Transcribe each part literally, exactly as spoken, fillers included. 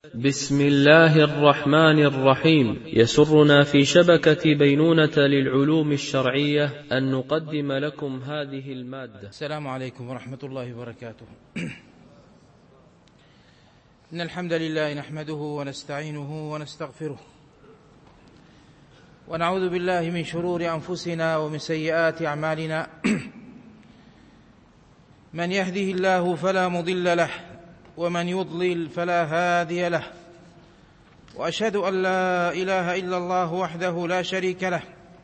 بسم الله الرحمن الرحيم. يسرنا في شبكة بينونة للعلوم الشرعية أن نقدم لكم هذه المادة. السلام عليكم ورحمة الله وبركاته. إن الحمد لله نحمده ونستعينه ونستغفره، ونعوذ بالله من شرور أنفسنا ومن سيئات أعمالنا. من يهده الله فلا مضل له، ومن يضلل فلا هادي له، وأشهد أن لا إله إلا الله وحده لا شريك له،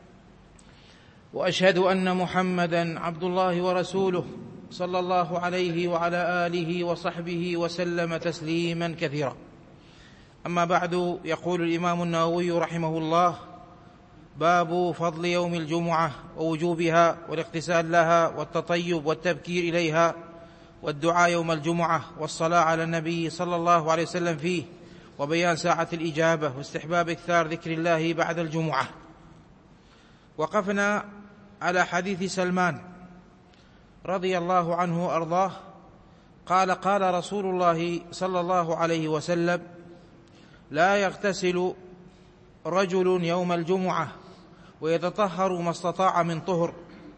وأشهد أن محمدًا عبد الله ورسوله صلى الله عليه وعلى آله وصحبه وسلم تسليمًا كثيرا. أما بعد، يقول الإمام النووي رحمه الله: باب فضل يوم الجمعة ووجوبها والاغتسال لها والتطيب والتبكير إليها والدعاء يوم الجمعة والصلاة على النبي صلى الله عليه وسلم فيه، وبيان ساعة الإجابة واستحباب إكثار ذكر الله بعد الجمعة. وقفنا على حديث سلمان رضي الله عنه وأرضاه قال: قال رسول الله صلى الله عليه وسلم: لا يغتسل رجل يوم الجمعة ويتطهر ما استطاع من طهر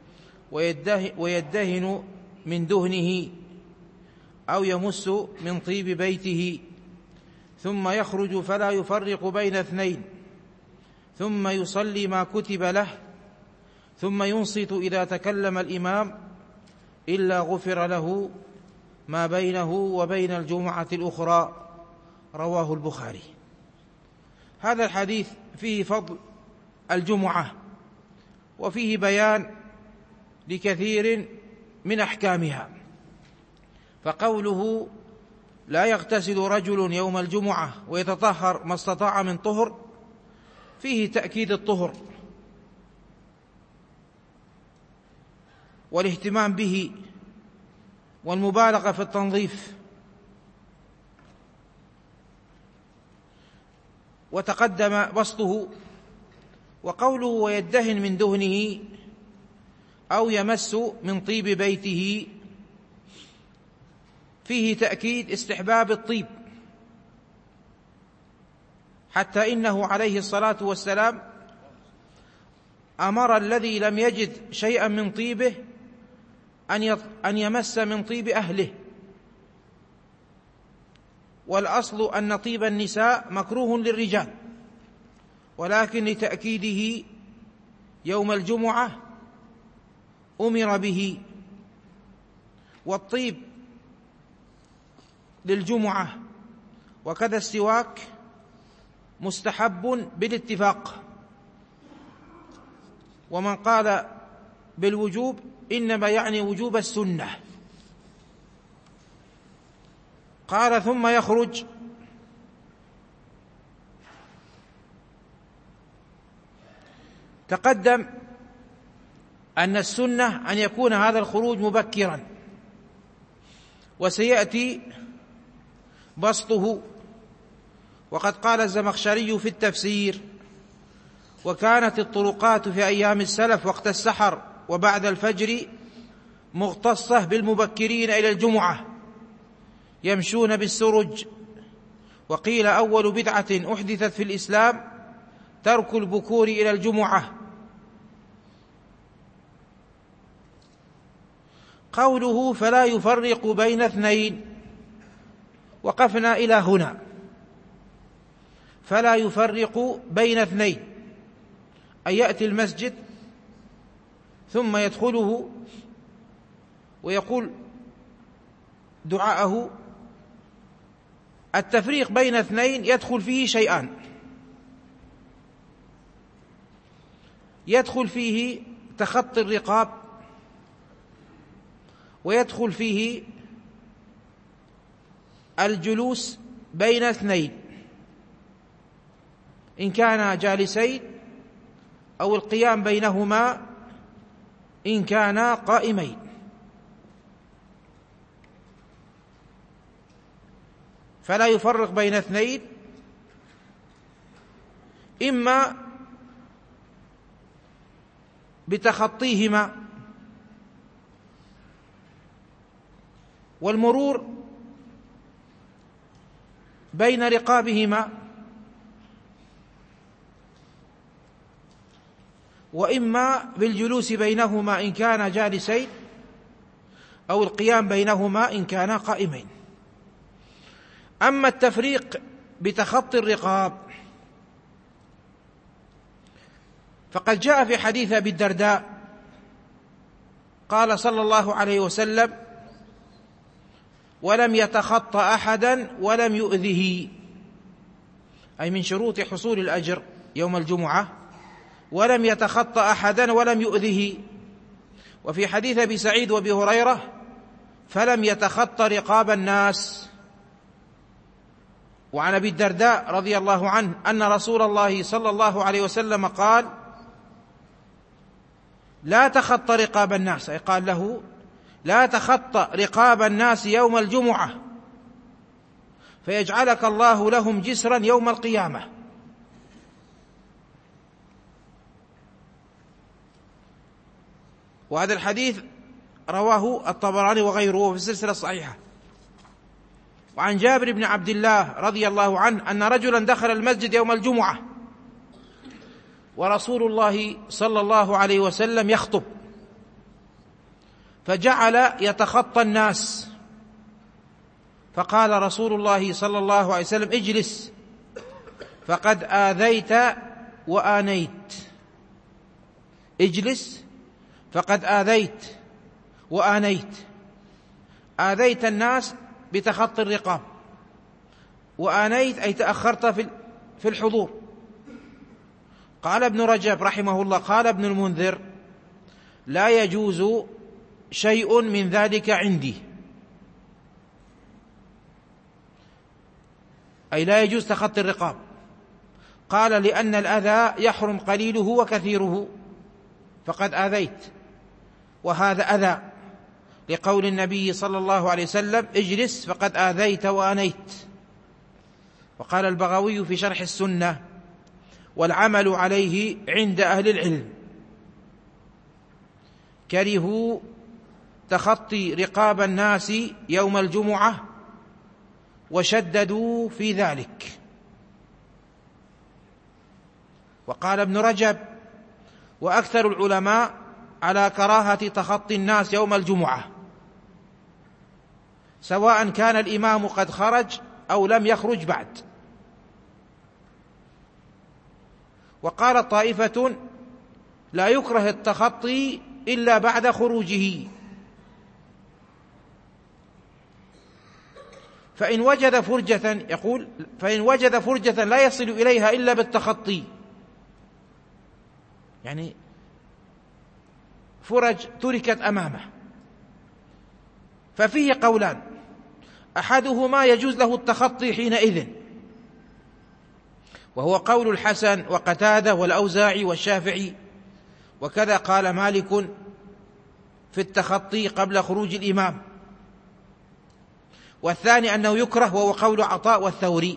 ويدهن من دهنه أو يمس من طيب بيته، ثم يخرج فلا يفرق بين اثنين، ثم يصلي ما كتب له، ثم ينصت إذا تكلم الإمام، إلا غفر له ما بينه وبين الجمعة الأخرى. رواه البخاري. هذا الحديث فيه فضل الجمعة، وفيه بيان لكثير من أحكامها. فقوله لا يغتسل رجل يوم الجمعة ويتطهر ما استطاع من طهر فيه تأكيد الطهر والاهتمام به والمبالغة في التنظيف، وتقدم بسطه. وقوله ويدهن من دهنه أو يمس من طيب بيته فيه تأكيد استحباب الطيب، حتى إنه عليه الصلاة والسلام أمر الذي لم يجد شيئا من طيبه أن يمس من طيب أهله. والأصل أن طيب النساء مكروه للرجال، ولكن لتأكيده يوم الجمعة أمر به. والطيب للجمعة وكذا السواك مستحب بالاتفاق. ومن قال بالوجوب إنما يعني وجوب السنة. قال: ثم يخرج. تقدم أن السنة أن يكون هذا الخروج مبكرا، وسيأتي بسطه. وقد قال الزمخشري في التفسير: وكانت الطرقات في أيام السلف وقت السحر وبعد الفجر مختصة بالمبكرين إلى الجمعة يمشون بالسرج. وقيل أول بدعة أحدثت في الإسلام ترك البكور إلى الجمعة. قوله فلا يفرق بين اثنين، وقفنا إلى هنا. فلا يفرق بين اثنين أن يأتي المسجد ثم يدخله ويقول دعاءه. التفريق بين اثنين يدخل فيه شيئان: يدخل فيه تخطي الرقاب، ويدخل فيه الجلوس بين اثنين إن كانا جالسين، أو القيام بينهما إن كانا قائمين. فلا يفرق بين اثنين، إما بتخطيهما. والمرور بين رقابهما، وإما بالجلوس بينهما إن كان جالسين، أو القيام بينهما إن كانا قائمين. أما التفريق بتخطي الرقاب فقد جاء في حديث أبي الدرداء قال صلى الله عليه وسلم: ولم يتخطى أحدا ولم يؤذه، أي من شروط حصول الأجر يوم الجمعة: ولم يتخطى أحدا ولم يؤذه. وفي حديث أبي سعيد وأبي هريرة: فلم يتخطى رقاب الناس. وعن أبي الدرداء رضي الله عنه أن رسول الله صلى الله عليه وسلم قال: لا تخطى رقاب الناس، أي قال له: لا تخطى رقاب الناس يوم الجمعة فيجعلك الله لهم جسرا يوم القيامة. وهذا الحديث رواه الطبراني وغيره في السلسلة الصحيحة. وعن جابر بن عبد الله رضي الله عنه أن رجلا دخل المسجد يوم الجمعة ورسول الله صلى الله عليه وسلم يخطب، فجعل يتخطى الناس، فقال رسول الله صلى الله عليه وسلم: اجلس فقد آذيت وآنيت. اجلس فقد آذيت وآنيت. آذيت الناس بتخطي الرقاب، وآنيت أي تأخرت في الحضور. قال ابن رجب رحمه الله: قال ابن المنذر: لا يجوز شيء من ذلك عندي، أي لا يجوز تخطي الرقاب. قال: لأن الأذى يحرم قليله وكثيره، فقد آذيت، وهذا أذى، لقول النبي صلى الله عليه وسلم: اجلس فقد آذيت وآنيت. وقال البغوي في شرح السنة: والعمل عليه عند أهل العلم، كرهوا تخطي رقاب الناس يوم الجمعة وشددوا في ذلك. وقال ابن رجب: وأكثر العلماء على كراهة تخطي الناس يوم الجمعة، سواء كان الإمام قد خرج أو لم يخرج بعد. وقال طائفة: لا يكره التخطي إلا بعد خروجه، فإن وجد فرجة، يقول: فإن وجد فرجة لا يصل إليها إلا بالتخطي، يعني فرج تركت أمامه. ففيه قولان: أحدهما يجوز له التخطي حينئذ، وهو قول الحسن وقتادة والأوزاعي والشافعي، وكذا قال مالك في التخطي قبل خروج الإمام. والثاني أنه يكره، وهو قول عطاء والثوري.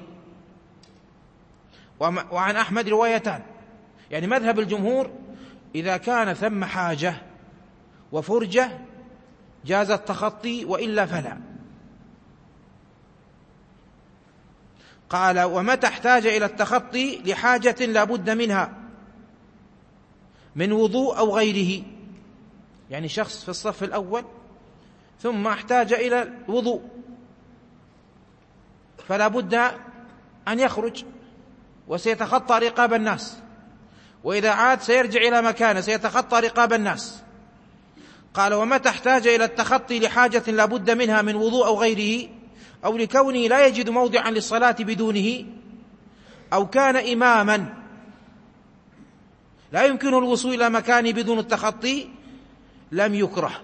وعن أحمد روايتان، يعني مذهب الجمهور: إذا كان ثم حاجة وفرجة جاز التخطي، وإلا فلا. قال: ومتى احتاج إلى التخطي لحاجة لا بد منها من وضوء أو غيره، يعني شخص في الصف الأول ثم احتاج إلى الوضوء فلا بد أن يخرج وسيتخطى رقاب الناس، وإذا عاد سيرجع إلى مكانه سيتخطى رقاب الناس. قال: ومتى احتاج إلى التخطي لحاجة لا بد منها من وضوء أو غيره، أو لكونه لا يجد موضعا للصلاة بدونه، أو كان إماما لا يمكنه الوصول إلى مكانه بدون التخطي، لم يكره.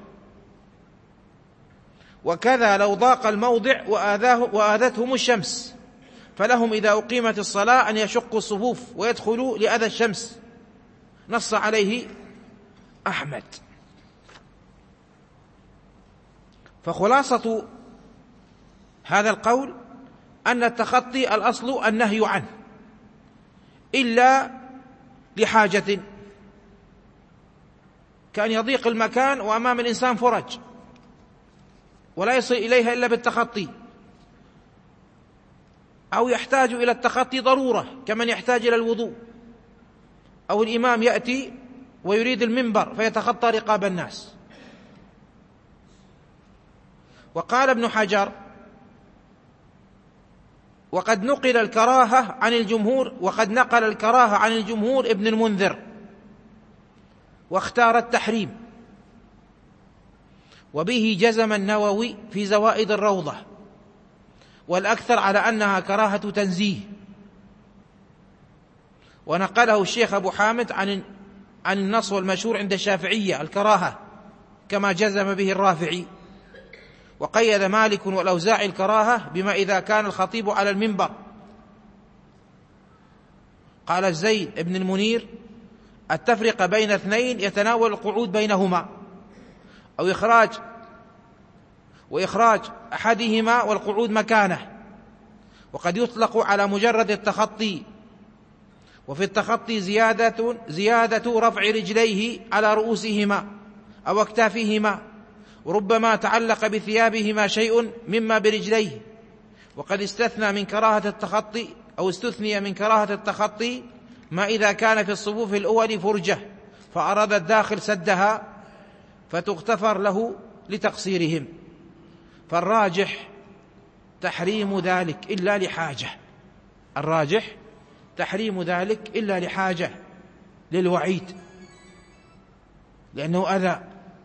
وكذا لو ضاق الموضع وآذاه وآذتهم الشمس، فلهم إذا أقيمت الصلاة أن يشقوا الصفوف ويدخلوا لأذى الشمس، نص عليه أحمد. فخلاصة هذا القول أن التخطي الأصل النهي عنه إلا لحاجة، كأن يضيق المكان وأمام الإنسان فرج ولا يصل إليها إلا بالتخطي، أو يحتاج إلى التخطي ضرورة كمن يحتاج إلى الوضوء، أو الإمام يأتي ويريد المنبر فيتخطى رقاب الناس. وقال ابن حجر: وقد نقل الكراهة عن الجمهور وقد نقل الكراهة عن الجمهور ابن المنذر، واختار التحريم، وبه جزم النووي في زوائد الروضة، والأكثر على أنها كراهة تنزيه. ونقله الشيخ أبو حامد عن عن النص والمشهور عند الشافعية الكراهة كما جزم به الرافعي. وقيد مالك والأوزاعي الكراهة بما إذا كان الخطيب على المنبر. قال الزيد ابن المنير: التفرقة بين اثنين يتناول القعود بينهما، أو إخراج وإخراج أحدهما والقعود مكانه. وقد يطلق على مجرد التخطي، وفي التخطي زيادة, زيادة رفع رجليه على رؤوسهما أو أكتافهما، وربما تعلق بثيابهما شيء مما برجليه. وقد استثنى من كراهة التخطي أو استثني من كراهة التخطي ما إذا كان في الصفوف الأول فرجة فأراد الداخل سدها فتغتفر له لتقصيرهم. فالراجح تحريم ذلك إلا لحاجة، الراجح تحريم ذلك إلا لحاجة للوعيد، لأنه أذى.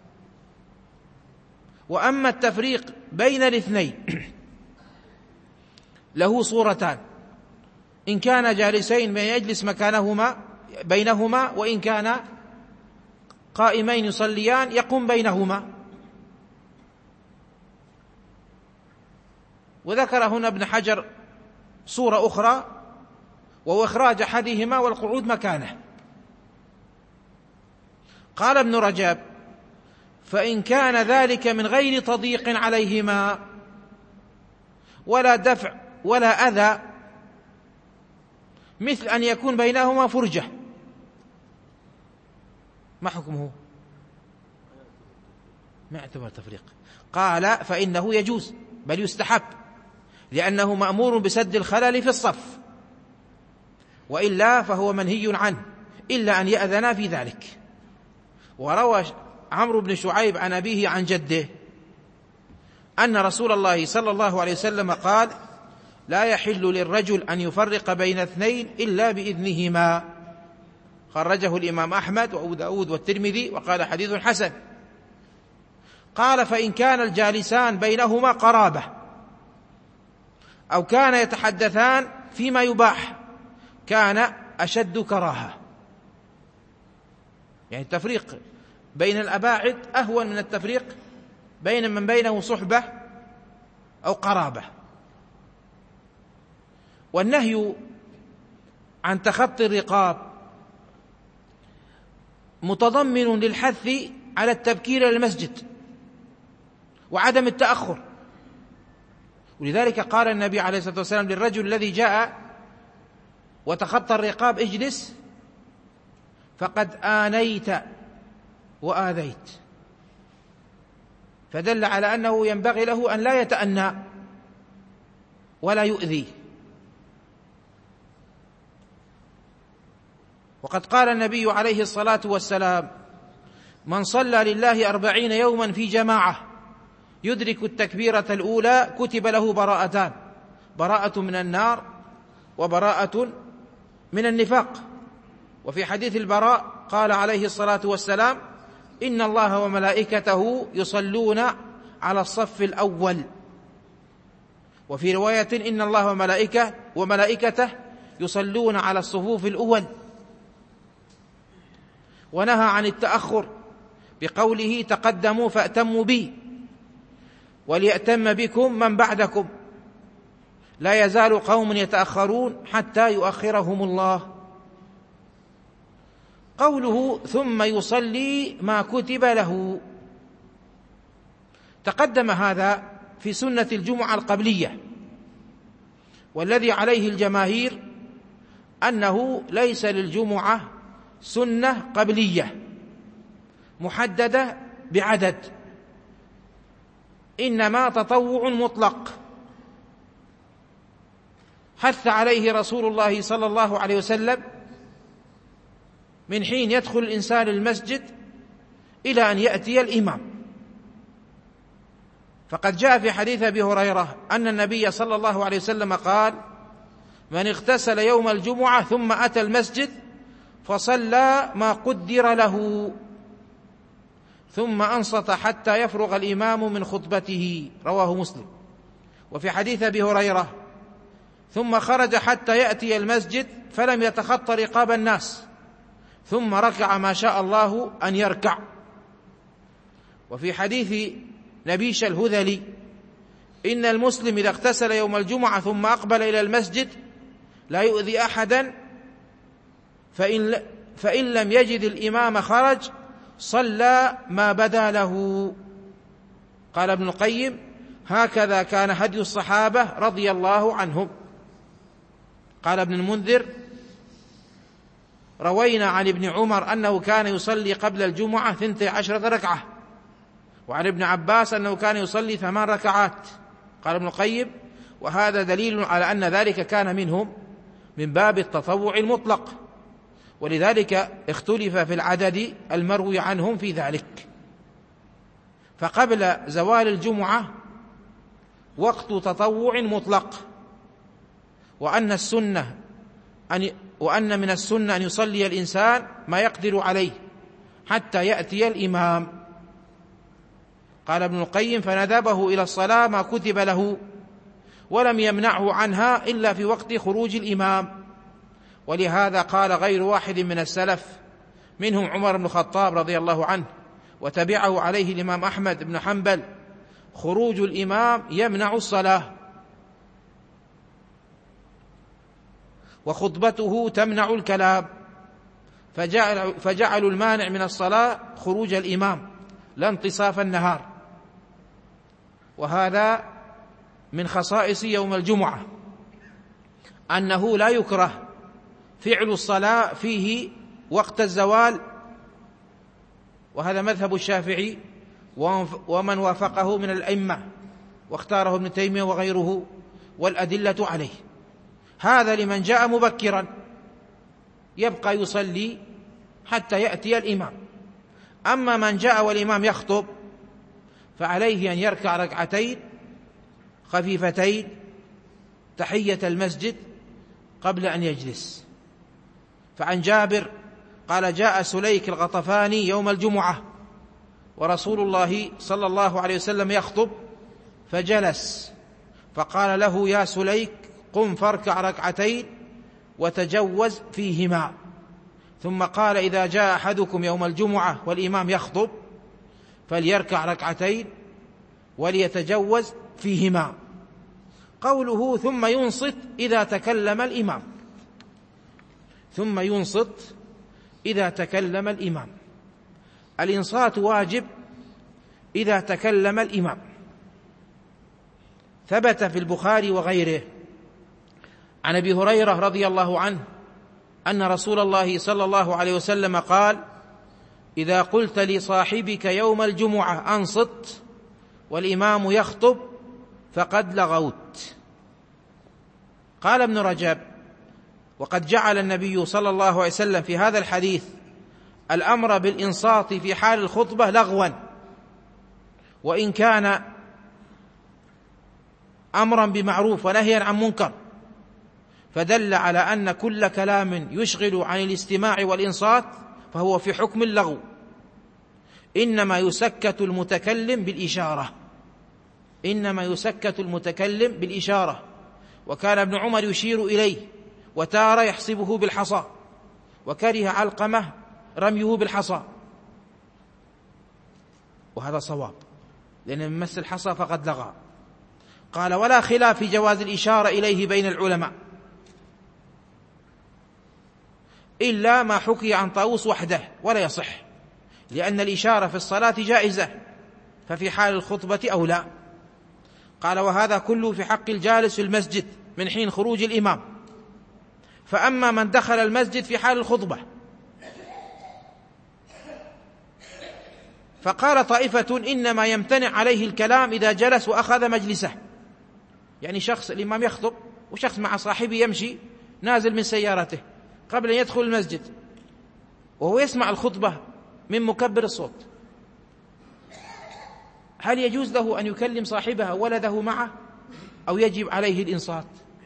وأما التفريق بين الاثنين له صورتان: إن كان جالسين من يجلس مكانهما بينهما، وإن كان قائمين يصليان يقوم بينهما. وذكر هنا ابن حجر صورة أخرى، وهو إخراج أحدهما والقعود مكانه. قال ابن رجب: فإن كان ذلك من غير تضييق عليهما ولا دفع ولا أذى، مثل أن يكون بينهما فرجة، ما حكمه؟ ما اعتبر تفريق. قال: فإنه يجوز بل يستحب، لأنه مأمور بسد الخلل في الصف، وإلا فهو منهي عنه إلا أن يأذن في ذلك. وروى عمرو بن شعيب عن أبيه عن جده أن رسول الله صلى الله عليه وسلم قال: لا يحل للرجل أن يفرق بين اثنين إلا بإذنهما. خرجه الإمام أحمد وأبو داود والترمذي وقال حديث حسن. قال: فإن كان الجالسان بينهما قرابة أو كان يتحدثان فيما يباح كان أشد كراهة. يعني التفريق بين الأباعد أهون من التفريق بين من بينه صحبة أو قرابة. والنهي عن تخطي الرقاب متضمن للحث على التبكير إلى المسجد وعدم التأخر. ولذلك قال النبي عليه الصلاة والسلام للرجل الذي جاء وتخطى الرقاب: اجلس فقد آنيت وآذيت. فدل على أنه ينبغي له أن لا يتأنى ولا يؤذي. وقد قال النبي عليه الصلاة والسلام: من صلى لله أربعين يوما في جماعة يدرك التكبيرة الأولى كتب له براءتان: براءة من النار وبراءة من النفاق. وفي حديث البراء قال عليه الصلاة والسلام: إن الله وملائكته يصلون على الصف الأول. وفي رواية: إن الله وملائكة وملائكته يصلون على الصفوف الأول. ونهى عن التأخر بقوله: تقدموا فأتموا بي وليأتم بكم من بعدكم، لا يزال قوم يتأخرون حتى يؤخرهم الله. قوله: ثم يصلي ما كتب له، تقدم هذا في سنة الجمعة القبلية، والذي عليه الجماهير أنه ليس للجمعة سنة قبلية محددة بعدد، إنما تطوع مطلق. حث عليه رسول الله صلى الله عليه وسلم من حين يدخل الإنسان المسجد إلى أن يأتي الإمام. فقد جاء في حديث أبي هريرة أن النبي صلى الله عليه وسلم قال: من اغتسل يوم الجمعة ثم أتى المسجد فصلى ما قدر له ثم أنصت حتى يفرغ الإمام من خطبته، رواه مسلم. وفي حديث أبي هريرة: ثم خرج حتى يأتي المسجد فلم يتخطى رقاب الناس ثم ركع ما شاء الله أن يركع. وفي حديث نبيش الهذلي: إن المسلم إذا اغتسل يوم الجمعة ثم أقبل إلى المسجد لا يؤذي أحدا، فإن, فإن لم يجد الإمام خرج صلى ما بدا له. قال ابن القيم: هكذا كان هدي الصحابة رضي الله عنهم. قال ابن المنذر: روينا عن ابن عمر أنه كان يصلي قبل الجمعة ثنتي عشرة ركعة، وعن ابن عباس أنه كان يصلي ثمان ركعات. قال ابن القيم: وهذا دليل على أن ذلك كان منهم من باب التطوع المطلق، ولذلك اختلف في العدد المروي عنهم في ذلك. فقبل زوال الجمعة وقت تطوع مطلق، وأن السنة أن وأن من السنة أن يصلي الإنسان ما يقدر عليه حتى يأتي الإمام. قال ابن القيم: فندبه إلى الصلاة ما كتب له، ولم يمنعه عنها إلا في وقت خروج الإمام. ولهذا قال غير واحد من السلف منهم عمر بن الخطاب رضي الله عنه، وتبعه عليه الإمام أحمد بن حنبل: خروج الإمام يمنع الصلاة، وخطبته تمنع الكلام، فجعل فجعلوا المانع من الصلاة خروج الإمام لا انتصاف النهار. وهذا من خصائص يوم الجمعة أنه لا يكره فعل الصلاة فيه وقت الزوال، وهذا مذهب الشافعي ومن وافقه من الأئمة، واختاره ابن تيمية وغيره، والأدلة عليه. هذا لمن جاء مبكرا يبقى يصلي حتى يأتي الإمام. أما من جاء والإمام يخطب فعليه أن يركع ركعتين خفيفتين تحية المسجد قبل أن يجلس. فعن جابر قال: جاء سليك الغطفاني يوم الجمعة ورسول الله صلى الله عليه وسلم يخطب فجلس، فقال له: يا سليك قم فاركع ركعتين وتجوز فيهما. ثم قال: إذا جاء أحدكم يوم الجمعة والإمام يخطب فليركع ركعتين وليتجوز فيهما. قوله ثم ينصت إذا تكلم الإمام، ثم ينصت إذا تكلم الإمام. الإنصات واجب إذا تكلم الإمام. ثبت في البخاري وغيره عن أبي هريرة رضي الله عنه أن رسول الله صلى الله عليه وسلم قال: إذا قلت لصاحبك يوم الجمعة أنصت والإمام يخطب فقد لغوت. قال ابن رجب: وقد جعل النبي صلى الله عليه وسلم في هذا الحديث الأمر بالإنصات في حال الخطبة لغوا، وإن كان أمرا بمعروف ونهيا عن منكر، فدل على أن كل كلام يشغل عن الاستماع والإنصات فهو في حكم اللغو، إنما يسكت المتكلم بالإشارة إنما يسكت المتكلم بالإشارة وكان ابن عمر يشير إليه، وتارة يحسبه بالحصى، وكره علقمة رميه بالحصى، وهذا صواب، لأن من مس الحصى فقد لغى. قال: ولا خلاف في جواز الإشارة إليه بين العلماء، إلا ما حكي عن طاووس وحده ولا يصح، لأن الإشارة في الصلاة جائزة، ففي حال الخطبة أو لا. قال: وهذا كله في حق الجالس في المسجد من حين خروج الإمام. فأما من دخل المسجد في حال الخطبة فقال طائفة: إنما يمتنع عليه الكلام إذا جلس وأخذ مجلسه. يعني شخص الإمام يخطب وشخص مع صاحبه يمشي نازل من سيارته قبل أن يدخل المسجد وهو يسمع الخطبة من مكبر الصوت، هل يجوز له أن يكلم صاحبها ولده معه أو يجب عليه الإنصات؟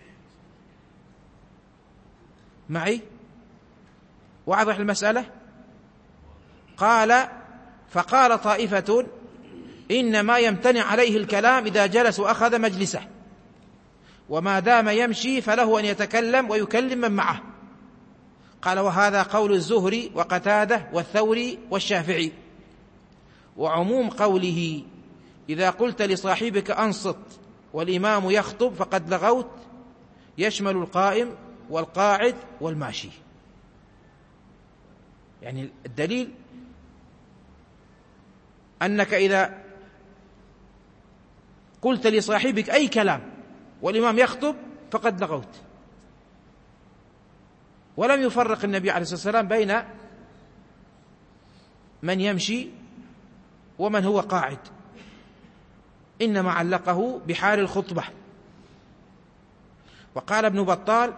معي؟ واضح المسألة؟ قال فقال طائفة إنما يمتنع عليه الكلام إذا جلس وأخذ مجلسه، وما دام يمشي فله أن يتكلم ويكلم من معه. قال وهذا قول الزهري وقتادة والثوري والشافعي. وعموم قوله إذا قلت لصاحبك أنصت والإمام يخطب فقد لغوت يشمل القائم والقاعد والماشي. يعني الدليل أنك إذا قلت لصاحبك أي كلام والإمام يخطب فقد لغوت. ولم يفرق النبي عليه الصلاة والسلام بين من يمشي ومن هو قاعد، إنما علقه بحال الخطبة. وقال ابن بطال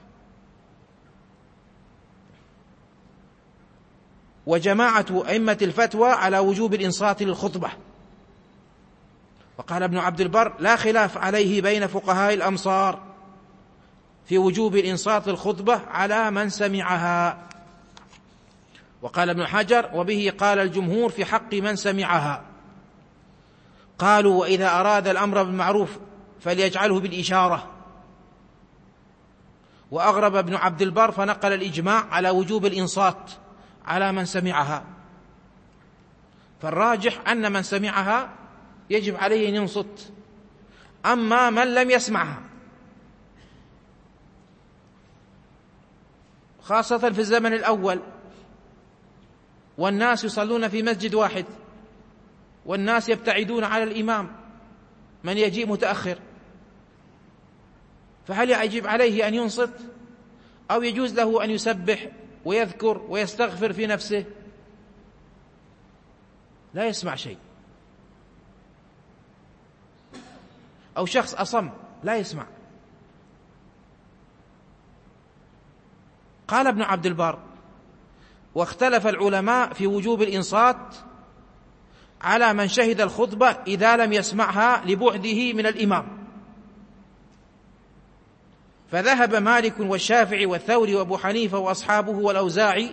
وجماعة أئمة الفتوى على وجوب الإنصات للخطبة. وقال ابن عبد البر لا خلاف عليه بين فقهاء الأمصار في وجوب الإنصات للخطبة على من سمعها. وقال ابن حجر وبه قال الجمهور في حق من سمعها. قالوا وإذا أراد الأمر بالمعروف فليجعله بالإشارة. وأغرب ابن عبد البر فنقل الإجماع على وجوب الإنصات على من سمعها. فالراجح أن من سمعها يجب عليه أن ينصت، أما من لم يسمعها خاصة في الزمن الأول والناس يصلون في مسجد واحد والناس يبتعدون على الإمام من يجيء متأخر، فهل يجب عليه أن ينصت أو يجوز له أن يسبح ويذكر ويستغفر في نفسه؟ لا يسمع شيء. أو شخص أصم لا يسمع. قال ابن عبد البر واختلف العلماء في وجوب الإنصات على من شهد الخطبة إذا لم يسمعها لبعده من الإمام. فذهب مالك والشافعي والثوري وأبو حنيفة وأصحابه والأوزاعي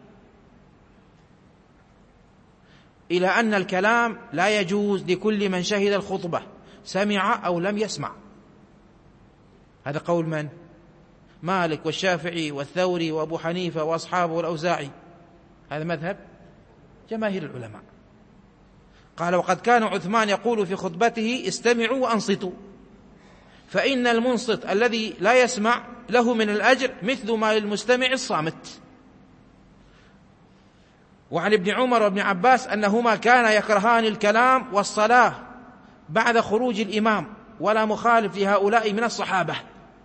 إلى أن الكلام لا يجوز لكل من شهد الخطبة سمع أو لم يسمع. هذا قول من؟ مالك والشافعي والثوري وأبو حنيفة وأصحابه والأوزاعي، هذا مذهب جماهير العلماء. قال وقد كان عثمان يقول في خطبته استمعوا وأنصتوا، فإن المنصت الذي لا يسمع له من الأجر مثل ما للمستمع الصامت. وعن ابن عمر وابن عباس أنهما كانا يكرهان الكلام والصلاة بعد خروج الإمام، ولا مخالف لهؤلاء من الصحابة.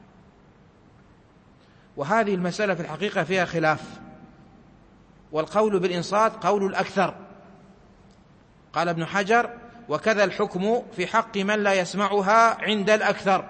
وهذه المسألة في الحقيقة فيها خلاف، والقول بالإنصات قول الأكثر. قال ابن حجر وكذا الحكم في حق من لا يسمعها عند الأكثر.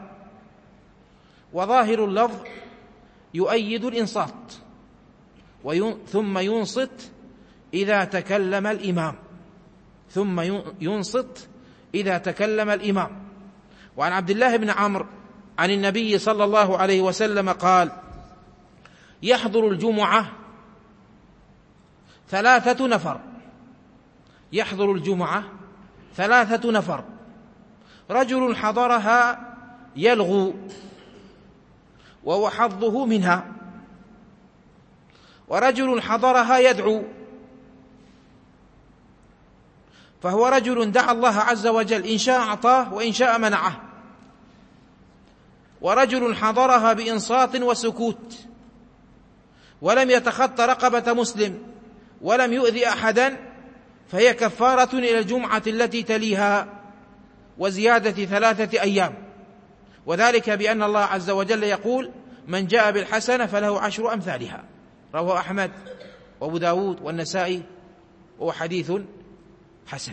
وظاهر اللفظ يؤيد الإنصات ثم ينصت إذا تكلم الإمام ثم ينصت إذا تكلم الإمام. وعن عبد الله بن عمرو عن النبي صلى الله عليه وسلم قال يحضر الجمعة ثلاثة نفر يحضر الجمعة ثلاثة نفر رجل حضرها يلغو وهو حظه منها، ورجل حضرها يدعو فهو رجل دعا الله عز وجل إن شاء أعطاه وإن شاء منعه، ورجل حضرها بإنصات وسكوت ولم يتخطى رقبة مسلم ولم يؤذي أحدا، فهي كفارة إلى الجمعة التي تليها وزيادة ثلاثة أيام. وذلك بأن الله عز وجل يقول من جاء بالحسنة فله عشر أمثالها. رواه أحمد وأبو داود والنسائي وهو حديث حسن.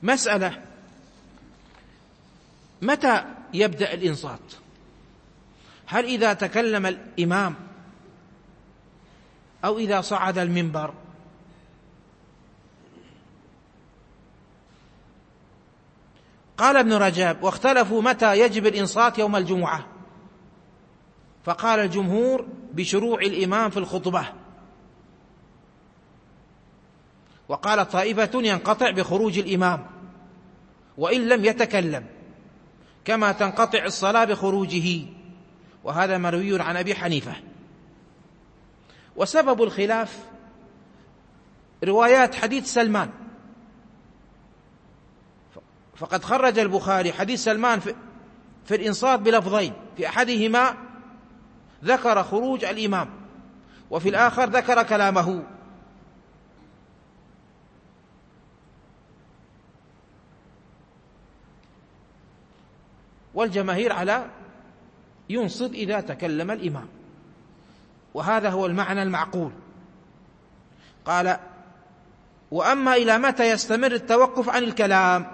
مسألة: متى يبدأ الإنصات؟ هل إذا تكلم الإمام أو إذا صعد المنبر؟ قال ابن رجب: واختلفوا متى يجب الإنصات يوم الجمعة، فقال الجمهور بشروع الإمام في الخطبة، وقال طائفة ينقطع بخروج الإمام وإن لم يتكلم، كما تنقطع الصلاة بخروجه، وهذا مروي عن أبي حنيفة. وسبب الخلاف روايات حديث سلمان، فقد خرج البخاري حديث سلمان في, في الإنصات بلفظين، في أحدهما ذكر خروج الإمام وفي الآخر ذكر كلامه. والجماهير على ينصت إذا تكلم الإمام، وهذا هو المعنى المعقول. قال: وأما إلى متى يستمر التوقف عن الكلام؟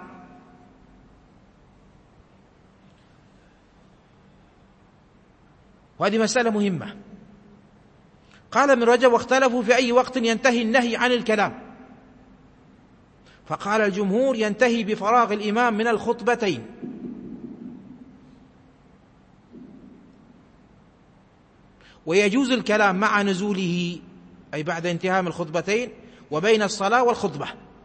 وهذه مسألة مهمة. قال ابن رجب: واختلفوا في أي وقت ينتهي النهي عن الكلام، فقال الجمهور: ينتهي بفراغ الإمام من الخطبتين، ويجوز الكلام مع نزوله، أي بعد انتهاء الخطبتين، وبين الصلاة والخطبة،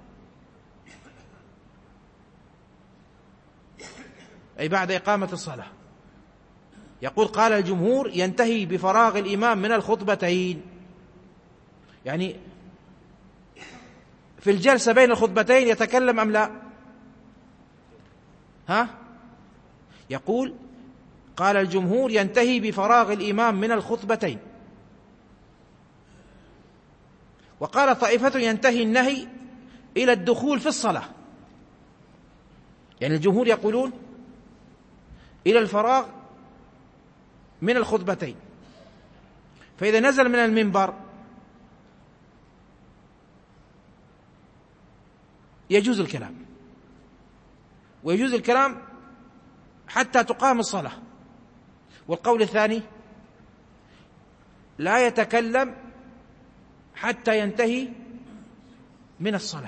أي بعد إقامة الصلاة. يقول: قال الجمهور: ينتهي بفراغ الإمام من الخطبتين، يعني في الجلسة بين الخطبتين يتكلم أم لا؟ ها؟ يقول: قال الجمهور: ينتهي بفراغ الإمام من الخطبتين. وقال طائفة: ينتهي النهي إلى الدخول في الصلاة، يعني الجمهور يقولون إلى الفراغ من الخطبتين، فإذا نزل من المنبر يجوز الكلام، ويجوز الكلام حتى تقام الصلاة. والقول الثاني: لا يتكلم حتى ينتهي من الصلاة.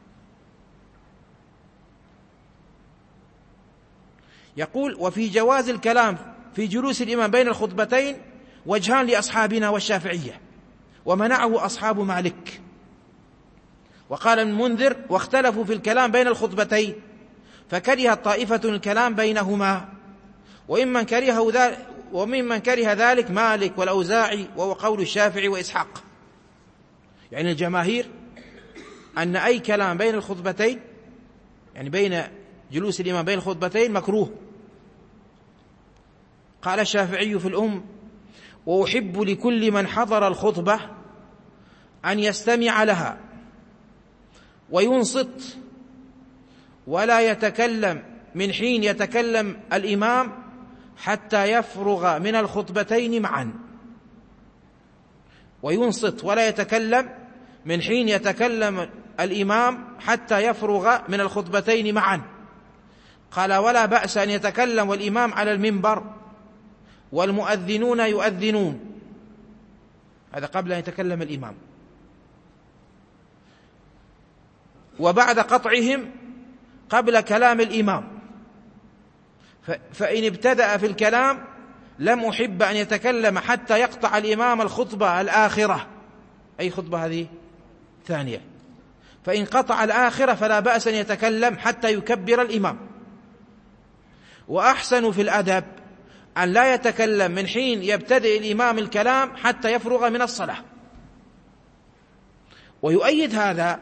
يقول: وفي جواز الكلام في جلوس الإمام بين الخطبتين وجهان لأصحابنا والشافعية، ومنعه أصحاب مالك. وقال المنذر: واختلفوا في الكلام بين الخطبتين، فكره طائفة الكلام بينهما، وممن كره ذلك وممن كره ذلك مالك والأوزاعي، وهو قول الشافعي وإسحاق. يعني الجماهير أن أي كلام بين الخطبتين، يعني بين جلوس الإمام بين الخطبتين، مكروه. قال الشافعي في الأم: وأحب لكل من حضر الخطبة أن يستمع لها وينصت، ولا يتكلم من حين يتكلم الإمام حتى يفرغ من الخطبتين معا. وينصت ولا يتكلم من حين يتكلم الإمام حتى يفرغ من الخطبتين معا. قال: ولا بأس أن يتكلم والإمام على المنبر والمؤذنون يؤذنون، هذا قبل أن يتكلم الإمام، وبعد قطعهم قبل كلام الإمام، فإن ابتدأ في الكلام لم أحب أن يتكلم حتى يقطع الإمام الخطبة الآخرة، أي خطبة هذه ثانية، فإن قطع الآخرة فلا بأس أن يتكلم حتى يكبر الإمام. وأحسن في الأدب أن لا يتكلم من حين يبتدئ الإمام الكلام حتى يفرغ من الصلاة. ويؤيد هذا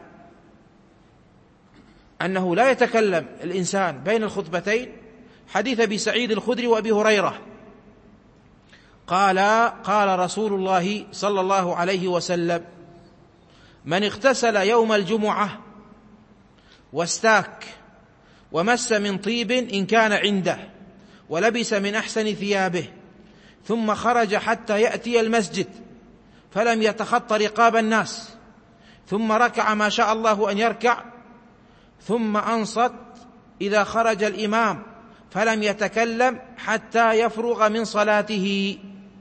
أنه لا يتكلم الإنسان بين الخطبتين حديث أبي سعيد الخدري وأبي هريرة قال: قال رسول الله صلى الله عليه وسلم: من اغتسل يوم الجمعة واستاك ومس من طيب إن كان عنده ولبس من أحسن ثيابه، ثم خرج حتى يأتي المسجد فلم يتخط رقاب الناس، ثم ركع ما شاء الله أن يركع، ثم أنصت إذا خرج الإمام فلم يتكلم حتى يفرغ من صلاته.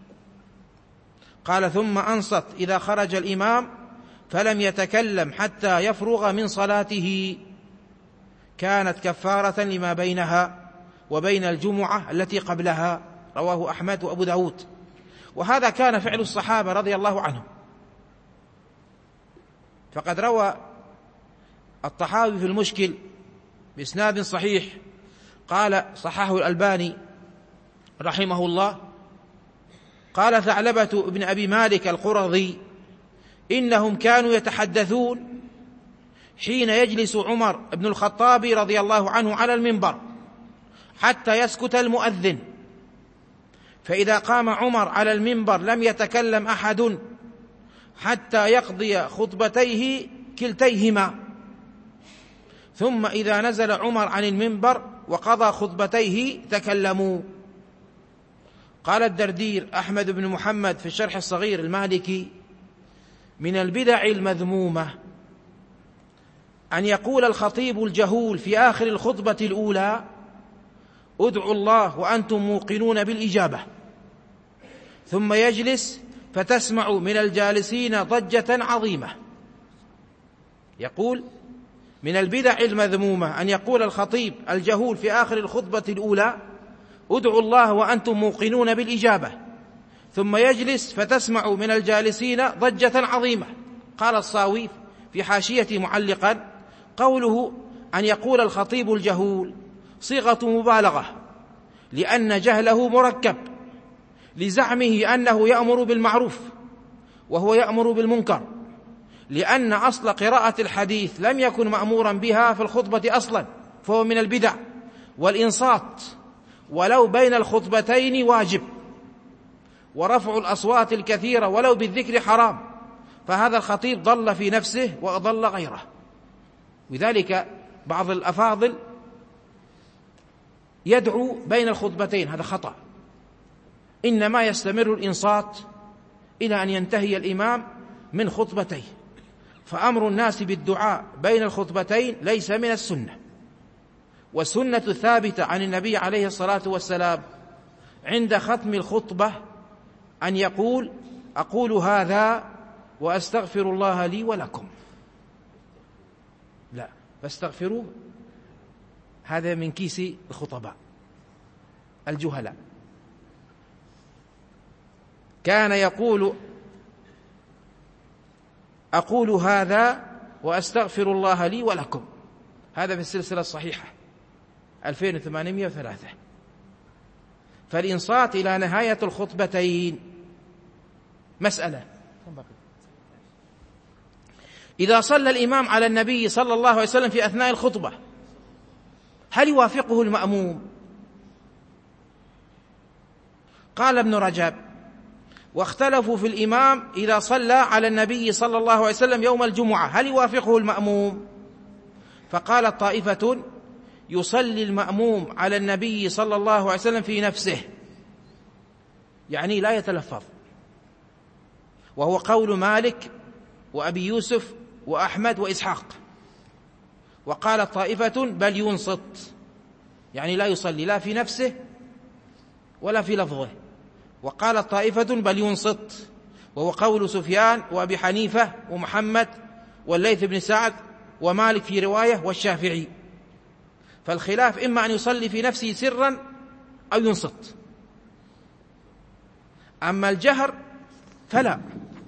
قال ثم أنصت إذا خرج الإمام فلم يتكلم حتى يفرغ من صلاته، كانت كفارة لما بينها وبين الجمعة التي قبلها. رواه أحمد وأبو داود. وهذا كان فعل الصحابة رضي الله عنهم، فقد روى الطحاوي في المشكل بإسناد صحيح قال صححه الألباني رحمه الله، قال ثعلبة بن أبي مالك القرظي: إنهم كانوا يتحدثون حين يجلس عمر بن الخطاب رضي الله عنه على المنبر حتى يسكت المؤذن، فإذا قام عمر على المنبر لم يتكلم أحد حتى يقضي خطبتيه كلتيهما، ثم إذا نزل عمر عن المنبر وقضى خطبتيه تكلموا. قال الدردير أحمد بن محمد في الشرح الصغير المالكي: من البدع المذمومة أن يقول الخطيب الجهول في آخر الخطبة الأولى: ادعوا الله وأنتم موقنون بالإجابة، ثم يجلس فتسمع من الجالسين ضجة عظيمة. يقول: من البدع المذمومة أن يقول الخطيب الجهول في آخر الخطبة الأولى: ادعوا الله وأنتم موقنون بالإجابة، ثم يجلس فتسمع من الجالسين ضجة عظيمة. قال الصاوي في حاشية معلقا: قوله أن يقول الخطيب الجهول صيغة مبالغة، لأن جهله مركب، لزعمه أنه يأمر بالمعروف وهو يأمر بالمنكر، لأن أصل قراءة الحديث لم يكن مأمورا بها في الخطبة أصلا، فهو من البدع. والإنصات ولو بين الخطبتين واجب، ورفع الأصوات الكثيرة ولو بالذكر حرام، فهذا الخطيب ضل في نفسه وأضل غيره. لذلك بعض الأفاضل يدعو بين الخطبتين، هذا خطأ، إنما يستمر الإنصات إلى أن ينتهي الإمام من خطبتيه، فأمر الناس بالدعاء بين الخطبتين ليس من السنة. والسنة الثابتة عن النبي عليه الصلاة والسلام عند ختم الخطبة أن يقول: أقول هذا وأستغفر الله لي ولكم. لا، فاستغفروه، هذا من كيس الخطباء الجهلاء. كان يقول: أقول هذا وأستغفر الله لي ولكم، هذا في السلسلة الصحيحة ألفين وثمانمائة وثلاثة. فالإنصات إلى نهاية الخطبتين مسألة. إذا صلى الإمام على النبي صلى الله عليه وسلم في أثناء الخطبة هل يوافقه المأموم؟ قال ابن رجب: واختلفوا في الإمام إذا صلى على النبي صلى الله عليه وسلم يوم الجمعة هل يوافقه المأموم؟ فقالت طائفة: يصلي المأموم على النبي صلى الله عليه وسلم في نفسه، يعني لا يتلفظ، وهو قول مالك وأبي يوسف وأحمد وإسحاق. وقالت طائفة: بل ينصت، يعني لا يصلي لا في نفسه ولا في لفظه. وقالت طائفة: بل ينصت، وهو قول سفيان وأبي حنيفة ومحمد والليث بن سعد ومالك في رواية والشافعي. فالخلاف إما أن يصلي في نفسه سرا أو ينصت. أما الجهر فلا،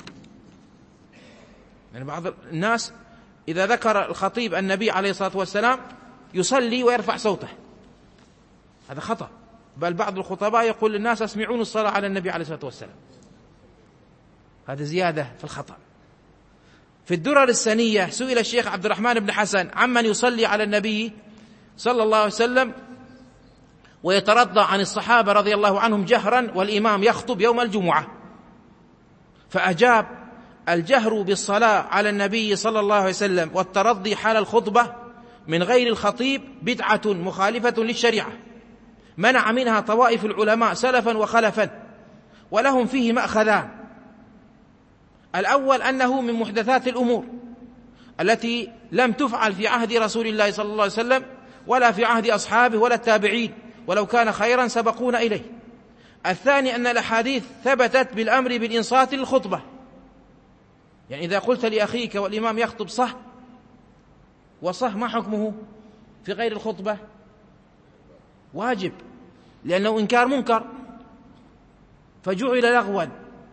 يعني بعض الناس إذا ذكر الخطيب النبي عليه الصلاة والسلام يصلي ويرفع صوته، هذا خطأ. بل بعض الخطباء يقول للناس: اسمعون الصلاة على النبي عليه الصلاة والسلام، هذا زيادة في الخطأ. في الدرر السنية سئل الشيخ عبد الرحمن بن حسن عمن يصلي على النبي صلى الله عليه وسلم ويترضى عن الصحابة رضي الله عنهم جهرا والإمام يخطب يوم الجمعة، فأجاب: الجهر بالصلاة على النبي صلى الله عليه وسلم والترضي حال الخطبة من غير الخطيب بدعة مخالفة للشريعة، منع منها طوائف العلماء سلفا وخلفا، ولهم فيه مأخذان: الأول أنه من محدثات الأمور، التي لم تفعل في عهد رسول الله صلى الله عليه وسلم ولا في عهد أصحابه ولا التابعين، ولو كان خيرا سبقونا إليه. الثاني أن الأحاديث ثبتت بالأمر بالإنصات للخطبة، يعني إذا قلت لأخيك والإمام يخطب صح، وصح ما حكمه في غير الخطبة؟ واجب، لأنه إنكار منكر فجعل لغوا.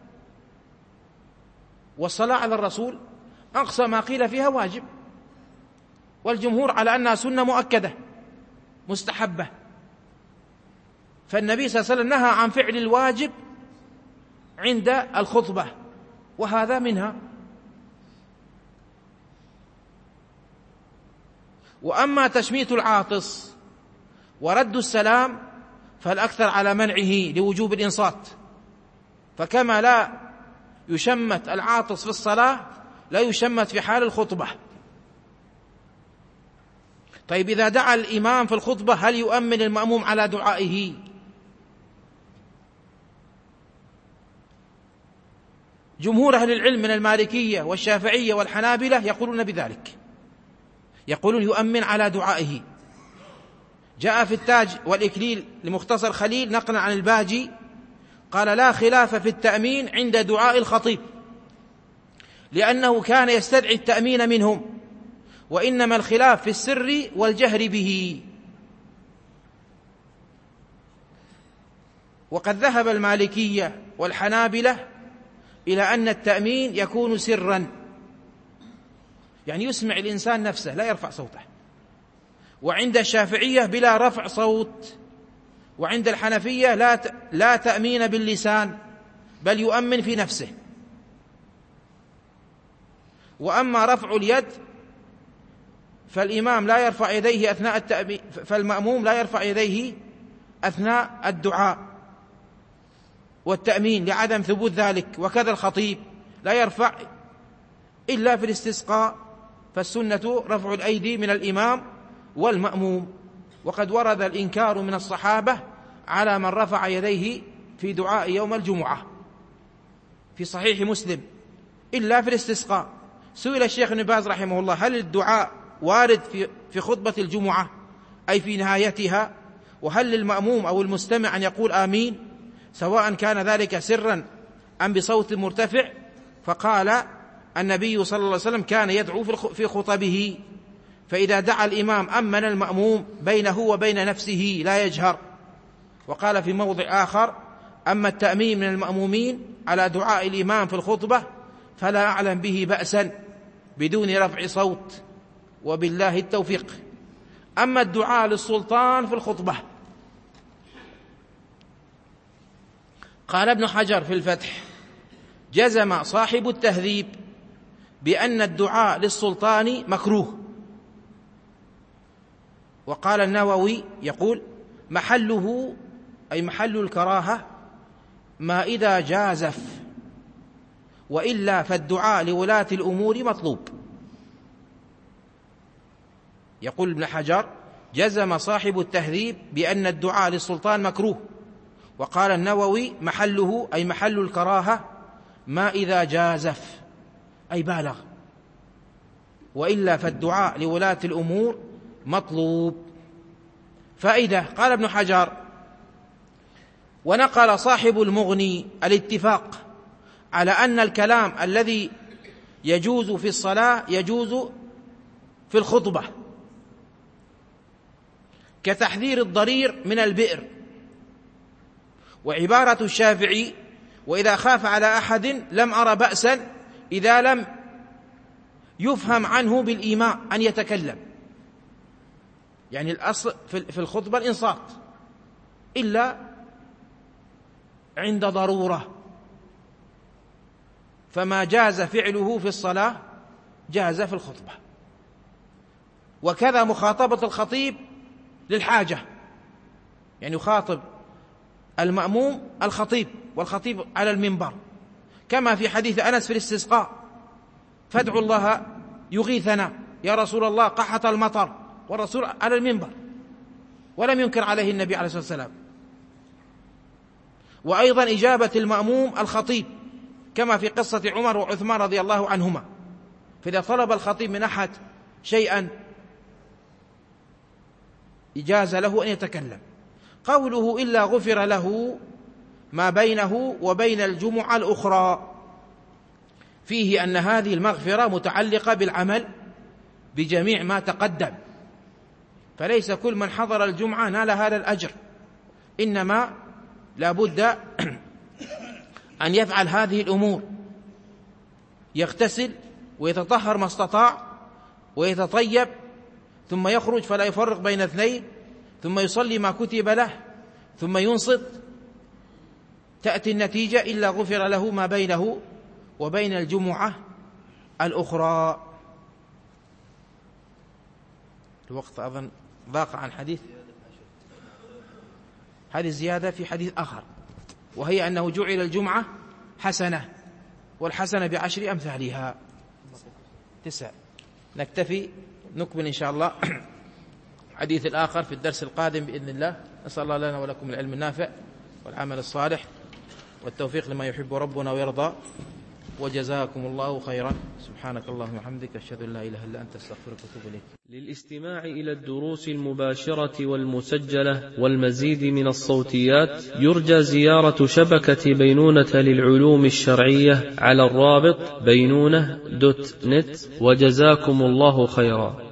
والصلاة على الرسول أقصى ما قيل فيها واجب، والجمهور على أنها سنة مؤكدة مستحبة. فالنبي صلى الله عليه وسلم نهى عن فعل الواجب عند الخطبة، وهذا منها. وأما تشميت العاطس ورد السلام فالأكثر على منعه لوجوب الإنصات، فكما لا يشمت العاطس في الصلاة لا يشمت في حال الخطبة. طيب إذا دعا الإمام في الخطبة هل يؤمن المأموم على دعائه؟ جمهور أهل العلم من المالكية والشافعية والحنابلة يقولون بذلك، يقولون يؤمن على دعائه. جاء في التاج والإكليل لمختصر خليل نقلا عن الباجي قال: لا خلاف في التأمين عند دعاء الخطيب، لأنه كان يستدعي التأمين منهم، وإنما الخلاف في السر والجهر به. وقد ذهب المالكية والحنابلة إلى أن التأمين يكون سرا، يعني يسمع الإنسان نفسه لا يرفع صوته، وعند الشافعية بلا رفع صوت، وعند الحنفية لا لا تأمين باللسان بل يؤمن في نفسه. وأما رفع اليد فالإمام لا يرفع يديه أثناء التأمين، فالمأموم لا يرفع يديه أثناء الدعاء والتأمين لعدم ثبوت ذلك، وكذا الخطيب لا يرفع إلا في الاستسقاء، فالسنة رفع الأيدي من الإمام والمأموم. وقد ورد الإنكار من الصحابة على من رفع يديه في دعاء يوم الجمعة في صحيح مسلم إلا في الاستسقاء. سئل الشيخ ابن باز رحمه الله: هل الدعاء وارد في في خطبة الجمعة أي في نهايتها؟ وهل للمأموم أو المستمع أن يقول آمين سواء كان ذلك سرا أم بصوت مرتفع؟ فقال: النبي صلى الله عليه وسلم كان يدعو في خطبه، فإذا دعا الإمام أمن المأموم بينه وبين نفسه لا يجهر. وقال في موضع آخر: أما التأمين من المأمومين على دعاء الإمام في الخطبة فلا أعلم به بأسا بدون رفع صوت، وبالله التوفيق. أما الدعاء للسلطان في الخطبة، قال ابن حجر في الفتح: جزم صاحب التهذيب بأن الدعاء للسلطان مكروه. وقال النووي يقول: محله أي محل الكراهة ما إذا جازف، وإلا فالدعاء لولاة الأمور مطلوب. يقول ابن حجر: جزم صاحب التهذيب بأن الدعاء للسلطان مكروه. وقال النووي: محله أي محل الكراهة ما إذا جازف أي بالغ، وإلا فالدعاء لولاة الأمور مطلوب. فإذا قال ابن حجر: ونقل صاحب المغني الاتفاق على أن الكلام الذي يجوز في الصلاة يجوز في الخطبة، كتحذير الضرير من البئر. وعبارة الشافعي: وإذا خاف على أحد لم أرى بأسا إذا لم يفهم عنه بالإيماء أن يتكلم، يعني الأصل في الخطبة الإنصات إلا عند ضرورة، فما جاز فعله في الصلاة جاز في الخطبة. وكذا مخاطبة الخطيب للحاجة، يعني يخاطب المأموم الخطيب والخطيب على المنبر، كما في حديث أنس في الاستسقاء: فادعوا الله يغيثنا يا رسول الله قحط المطر، والرسول على المنبر ولم ينكر عليه النبي عليه الصلاة والسلام. وأيضا إجابة المأموم الخطيب كما في قصة عمر وعثمان رضي الله عنهما، فإذا طلب الخطيب من أحد شيئا إجاز له أن يتكلم. قوله إلا غفر له ما بينه وبين الجمعة الأخرى فيه أن هذه المغفرة متعلقة بالعمل بجميع ما تقدم، فليس كل من حضر الجمعة نال هذا الأجر، إنما لا بد أن يفعل هذه الأمور، يغتسل ويتطهر ما استطاع ويتطيب، ثم يخرج فلا يفرق بين اثنين، ثم يصلي ما كتب له، ثم ينصت، تأتي النتيجة إلا غفر له ما بينه وبين الجمعة الأخرى. الوقت أظن ضاق عن حديث، هذه الزيادة في حديث آخر، وهي أنه جعل الجمعة حسنة، والحسنة بعشر أمثالها. تسع. نكتفي، نكمل إن شاء الله حديث الآخر في الدرس القادم بإذن الله. نسأل الله لنا ولكم العلم النافع والعمل الصالح والتوفيق لما يحب ربنا ويرضى، وجزاكم الله خيرا. سبحانك اللهم وبحمدك، أشهد أن لا إله إلا أنت، أستغفرك وأتوب إليك. للاستماع إلى الدروس المباشرة والمسجلة والمزيد من الصوتيات يرجى زيارة شبكة بينونة للعلوم الشرعية على الرابط بينونة دوت نت، وجزاكم الله خيرا.